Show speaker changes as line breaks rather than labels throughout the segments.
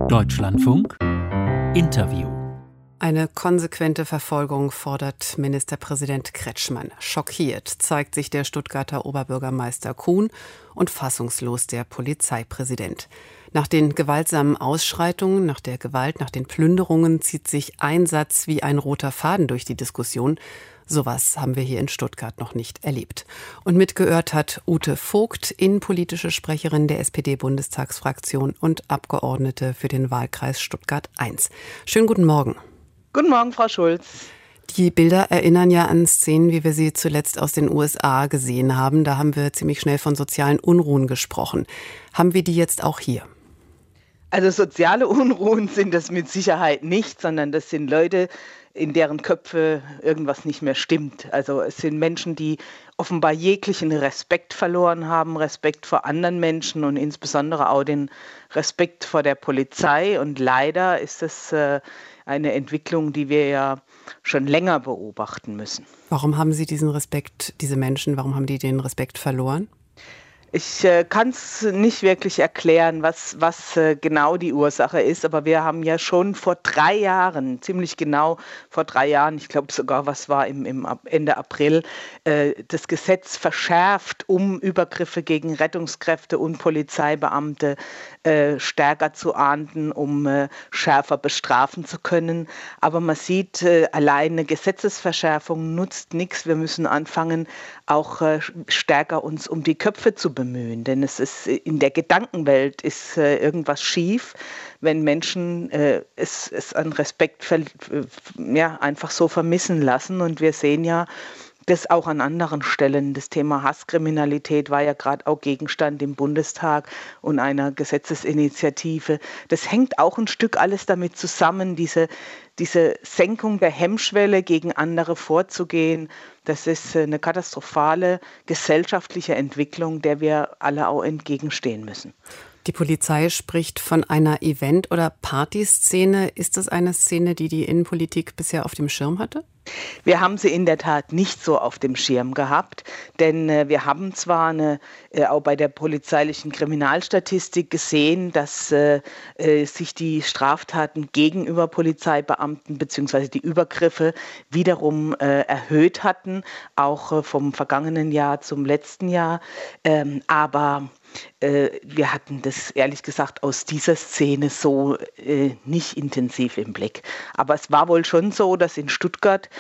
Deutschlandfunk Interview.
Eine konsequente Verfolgung fordert Ministerpräsident Kretschmann. Schockiert zeigt sich der Stuttgarter Oberbürgermeister Kuhn und fassungslos der Polizeipräsident. Nach den gewaltsamen Ausschreitungen, nach der Gewalt, nach den Plünderungen zieht sich ein Satz wie ein roter Faden durch die Diskussion. Sowas haben wir hier in Stuttgart noch nicht erlebt. Und mitgehört hat Ute Vogt, innenpolitische Sprecherin der SPD-Bundestagsfraktion und Abgeordnete für den Wahlkreis Stuttgart I. Schönen guten Morgen.
Guten Morgen, Frau Schulz.
Die Bilder erinnern ja an Szenen, wie wir sie zuletzt aus den USA gesehen haben. Da haben wir ziemlich schnell von sozialen Unruhen gesprochen. Haben wir die jetzt auch hier?
Also soziale Unruhen sind das mit Sicherheit nicht, sondern das sind Leute, in deren Köpfe irgendwas nicht mehr stimmt. Also es sind Menschen, die offenbar jeglichen Respekt verloren haben, Respekt vor anderen Menschen und insbesondere auch den Respekt vor der Polizei. Und leider ist das eine Entwicklung, die wir ja schon länger beobachten müssen.
Warum haben Sie diesen Respekt, diese Menschen, warum haben die den Respekt verloren?
Ich kann es nicht wirklich erklären, was genau die Ursache ist, aber wir haben ja schon vor 3 Jahren, ziemlich genau vor 3 Jahren, ich glaube sogar, was war im Ende April, das Gesetz verschärft, um Übergriffe gegen Rettungskräfte und Polizeibeamte stärker zu ahnden, um schärfer bestrafen zu können. Aber man sieht, allein eine Gesetzesverschärfung nutzt nichts. Wir müssen anfangen, auch stärker uns um die Köpfe zu bemühen. Denn es ist in der Gedankenwelt ist irgendwas schief, wenn Menschen es an Respekt einfach so vermissen lassen. Und wir sehen ja, das auch an anderen Stellen. Das Thema Hasskriminalität war ja gerade auch Gegenstand im Bundestag und einer Gesetzesinitiative. Das hängt auch ein Stück alles damit zusammen, diese Senkung der Hemmschwelle, gegen andere vorzugehen. Das ist eine katastrophale gesellschaftliche Entwicklung, der wir alle auch entgegenstehen müssen.
Die Polizei spricht von einer Event- oder Partyszene. Ist das eine Szene, die die Innenpolitik bisher auf dem Schirm hatte?
Wir haben sie in der Tat nicht so auf dem Schirm gehabt, denn wir haben zwar auch bei der polizeilichen Kriminalstatistik gesehen, dass sich die Straftaten gegenüber Polizeibeamten bzw. die Übergriffe wiederum erhöht hatten, auch vom vergangenen Jahr zum letzten Jahr, aber wir hatten das ehrlich gesagt aus dieser Szene so nicht intensiv im Blick. Aber es war wohl schon so, dass in Stuttgart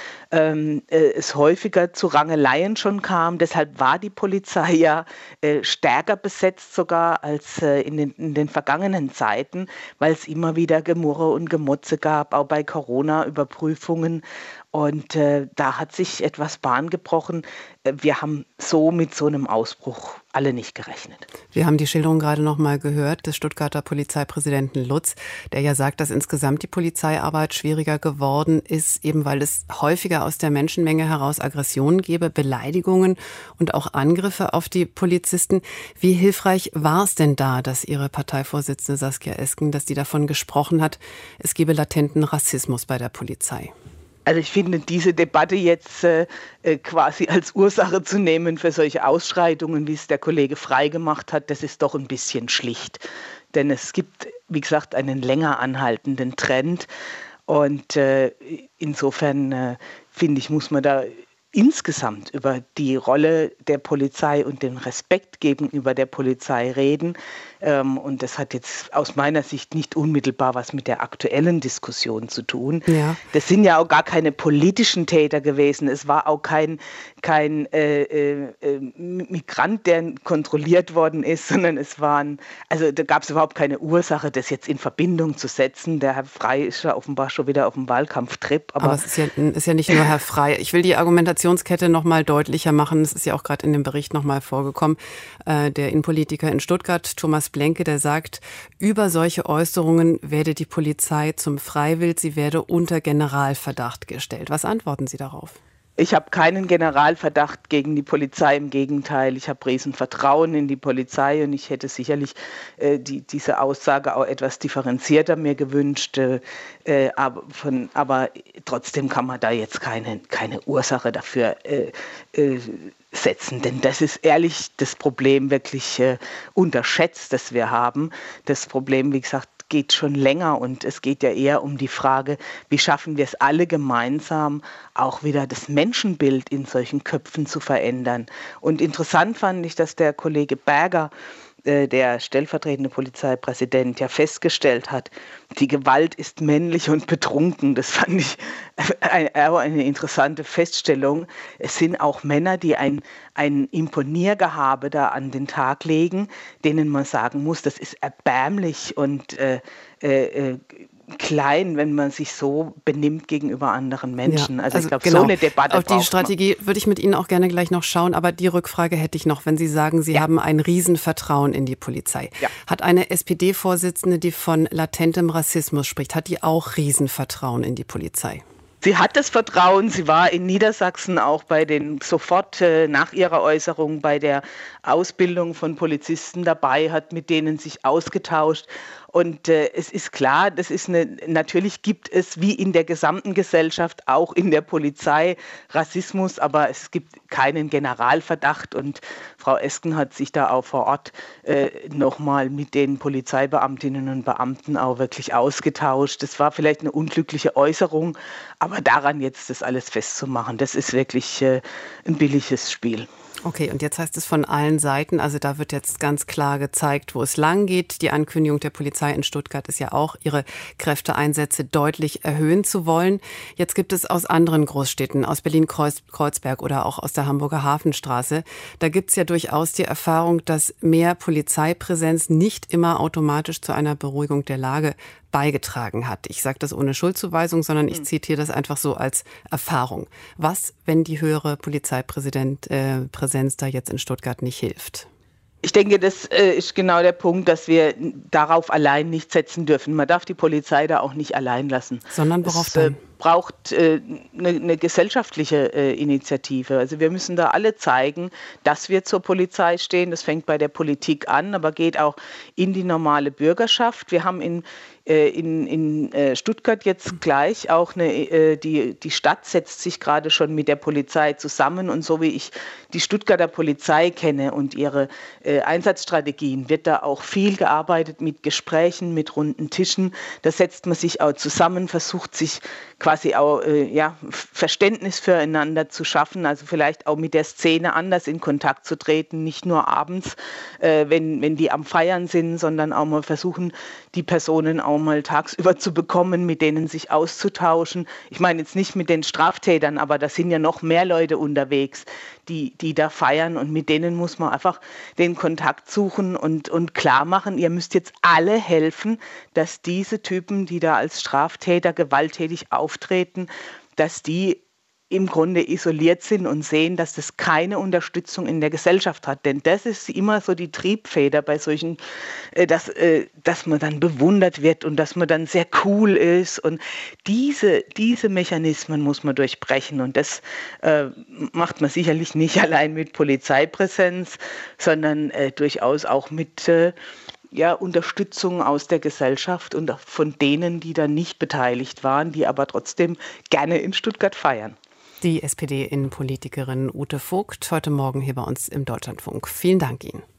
es häufiger zu Rangeleien schon kam. Deshalb war die Polizei ja stärker besetzt sogar als in den vergangenen Zeiten, weil es immer wieder Gemurre und Gemotze gab, auch bei Corona-Überprüfungen. Und da hat sich etwas Bahn gebrochen. Wir haben mit so einem Ausbruch alle nicht gerechnet.
Wir haben die Schilderung gerade noch mal gehört des Stuttgarter Polizeipräsidenten Lutz, der ja sagt, dass insgesamt die Polizeiarbeit schwieriger geworden ist, eben weil es häufiger aus der Menschenmenge heraus Aggressionen gäbe, Beleidigungen und auch Angriffe auf die Polizisten. Wie hilfreich war es denn da, dass Ihre Parteivorsitzende Saskia Esken, dass die davon gesprochen hat, es gebe latenten Rassismus bei der Polizei?
Also ich finde, diese Debatte jetzt quasi als Ursache zu nehmen für solche Ausschreitungen, wie es der Kollege Frey gemacht hat, das ist doch ein bisschen schlicht. Denn es gibt, wie gesagt, einen länger anhaltenden Trend. Und insofern, finde ich, muss man da insgesamt über die Rolle der Polizei und den Respekt gegenüber der Polizei reden. Und das hat jetzt aus meiner Sicht nicht unmittelbar was mit der aktuellen Diskussion zu tun. Ja. Das sind ja auch gar keine politischen Täter gewesen. Es war auch kein Migrant, der kontrolliert worden ist, sondern da gab es überhaupt keine Ursache, das jetzt in Verbindung zu setzen. Der Herr Frey ist ja offenbar schon wieder auf dem Wahlkampftrip. Aber es
ist ja nicht nur Herr Frey. Ich will die Argumentationskette noch mal deutlicher machen. Es ist ja auch gerade in dem Bericht noch mal vorgekommen. Der Innenpolitiker in Stuttgart, Thomas Blenke, der sagt, über solche Äußerungen werde die Polizei zum Freiwild, sie werde unter Generalverdacht gestellt. Was antworten Sie darauf?
Ich habe keinen Generalverdacht gegen die Polizei, im Gegenteil. Ich habe Riesenvertrauen in die Polizei und ich hätte sicherlich diese Aussage auch etwas differenzierter mir gewünscht. Aber trotzdem kann man da jetzt keine Ursache dafür setzen. Denn das ist ehrlich das Problem wirklich unterschätzt, das wir haben. Das Problem, wie gesagt, geht schon länger und es geht ja eher um die Frage, wie schaffen wir es alle gemeinsam, auch wieder das Menschenbild in solchen Köpfen zu verändern. Und interessant fand ich, dass der Kollege Berger, der stellvertretende Polizeipräsident, ja festgestellt hat, die Gewalt ist männlich und betrunken. Das fand ich eine interessante Feststellung. Es sind auch Männer, die ein Imponiergehabe da an den Tag legen, denen man sagen muss, das ist erbärmlich und klein, wenn man sich so benimmt gegenüber anderen Menschen.
Ja,
also ich glaube,
genau.
so eine Debatte
auf die Strategie würde ich mit Ihnen auch gerne gleich noch schauen, aber die Rückfrage hätte ich noch, wenn Sie sagen, Sie haben ein Riesenvertrauen in die Polizei. Ja. Hat eine SPD-Vorsitzende, die von latentem Rassismus spricht, hat die auch Riesenvertrauen in die Polizei?
Sie hat das Vertrauen, sie war in Niedersachsen auch sofort nach ihrer Äußerung bei der Ausbildung von Polizisten dabei, hat mit denen sich ausgetauscht. Und es ist klar, natürlich gibt es wie in der gesamten Gesellschaft, auch in der Polizei, Rassismus, aber es gibt keinen Generalverdacht. Und Frau Esken hat sich da auch vor Ort nochmal mit den Polizeibeamtinnen und Beamten auch wirklich ausgetauscht. Das war vielleicht eine unglückliche Äußerung, aber daran jetzt das alles festzumachen, das ist wirklich ein billiges Spiel.
Okay, und jetzt heißt es von allen Seiten, also da wird jetzt ganz klar gezeigt, wo es lang geht. Die Ankündigung der Polizei in Stuttgart ist ja auch, ihre Kräfteeinsätze deutlich erhöhen zu wollen. Jetzt gibt es aus anderen Großstädten, aus Berlin-Kreuzberg oder auch aus der Hamburger Hafenstraße, da gibt es ja durchaus die Erfahrung, dass mehr Polizeipräsenz nicht immer automatisch zu einer Beruhigung der Lage beigetragen hat. Ich sage das ohne Schuldzuweisung, sondern ich zitiere das einfach so als Erfahrung. Was, wenn die höhere Polizeipräsenz da jetzt in Stuttgart nicht hilft?
Ich denke, das ist genau der Punkt, dass wir darauf allein nicht setzen dürfen. Man darf die Polizei da auch nicht allein lassen.
Sondern worauf dann?
Braucht eine gesellschaftliche Initiative. Also wir müssen da alle zeigen, dass wir zur Polizei stehen. Das fängt bei der Politik an, aber geht auch in die normale Bürgerschaft. Wir haben in Stuttgart jetzt gleich auch die Stadt setzt sich gerade schon mit der Polizei zusammen und so wie ich die Stuttgarter Polizei kenne und ihre Einsatzstrategien, wird da auch viel gearbeitet mit Gesprächen, mit runden Tischen. Da setzt man sich auch zusammen, versucht sich quasi auch Verständnis füreinander zu schaffen, also vielleicht auch mit der Szene anders in Kontakt zu treten, nicht nur abends, wenn die am Feiern sind, sondern auch mal versuchen, die Personen auch mal tagsüber zu bekommen, mit denen sich auszutauschen. Ich meine jetzt nicht mit den Straftätern, aber da sind ja noch mehr Leute unterwegs, die da feiern und mit denen muss man einfach den Kontakt suchen und klar machen, ihr müsst jetzt alle helfen, dass diese Typen, die da als Straftäter gewalttätig auftreten, dass die im Grunde isoliert sind und sehen, dass das keine Unterstützung in der Gesellschaft hat. Denn das ist immer so die Triebfeder bei solchen, dass man dann bewundert wird und dass man dann sehr cool ist. Und diese Mechanismen muss man durchbrechen. Und das macht man sicherlich nicht allein mit Polizeipräsenz, sondern durchaus auch mit Unterstützung aus der Gesellschaft und von denen, die da nicht beteiligt waren, die aber trotzdem gerne in Stuttgart feiern.
Die SPD-Innenpolitikerin Ute Vogt, heute Morgen hier bei uns im Deutschlandfunk. Vielen Dank Ihnen.